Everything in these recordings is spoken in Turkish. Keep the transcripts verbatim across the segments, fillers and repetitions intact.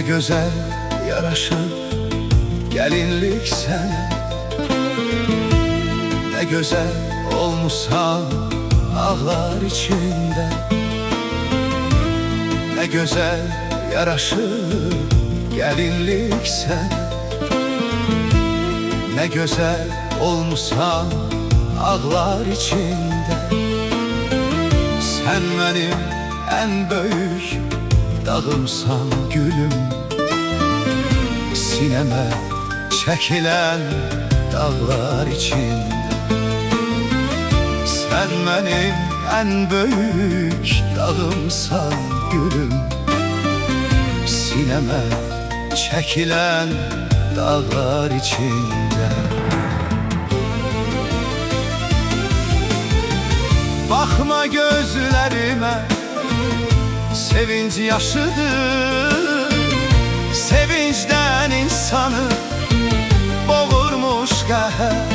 güzel yaraşır gelinlik sənə, ne güzel olmuşsan ağlar içinde. Ne güzel yaraşır gelinlik sənə, ne güzel olmuşsan ağlar içinde. Sen benim en büyük dağımsan gülüm, sineme çekilen dağlar içinde. Sen benim en büyük dağımsan gülüm, sineme çekilen dağlar içinde. Bakma gözlerime, sevinç yaşıdır. Sevinçten insanı boğurmuş qəhər.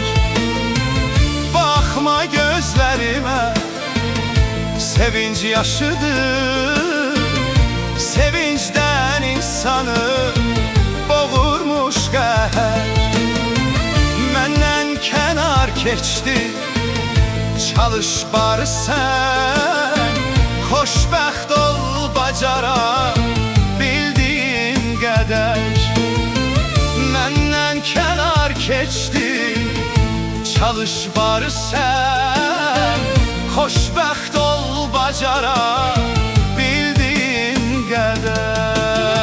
Bakma gözlerime, sevinç yaşıdır. Sevinçten insanı boğurmuş qəhər. Məndən kənar keçdi, çalış bari sən. Xoşbəxt ol bacara bildiğin qədər. Məndən kənar keçdi, çalış bari sən. Xoşbəxt ol bacara bildiğin qədər.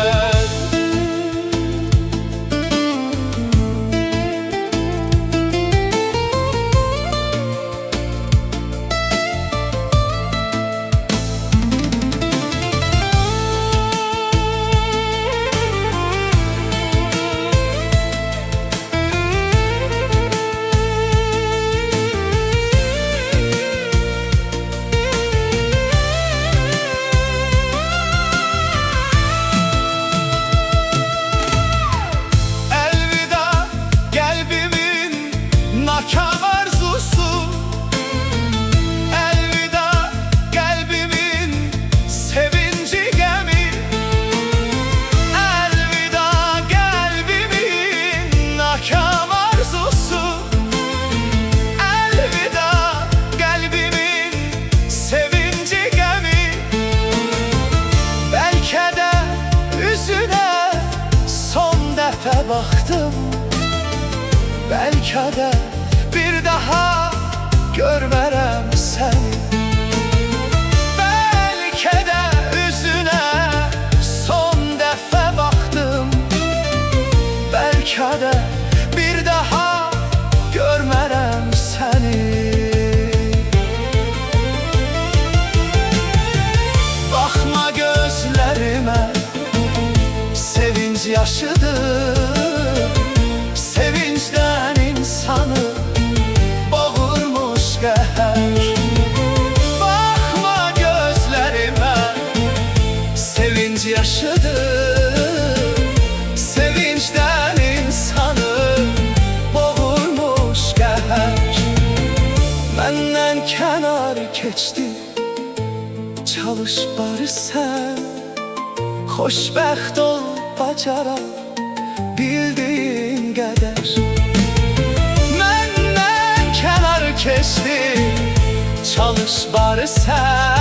Nakam arzusu, elvida kalbimin sevinci gemi. Elvida kalbimin nakam arzusu, elvida kalbimin sevinci gemi. Belki de yüzüne son defa baktım, belki de bir daha görmərəm səni. Belki de üzüne son dəfə baxdım, belki de bir daha görmərəm səni. Baxma gözlərimə, sevinç yaşıdır. Sevinçten insanı boğurmuş qəhər. Bakma gözlerime, sevinç yaşıdır. Sevinçten insanı boğurmuş qəhər. Məndən kənar keçdi, çalış bari sən. Xoşbəxt ol bacara bildiğin qədər. Məndən kənar keçdi, çalış bari sən.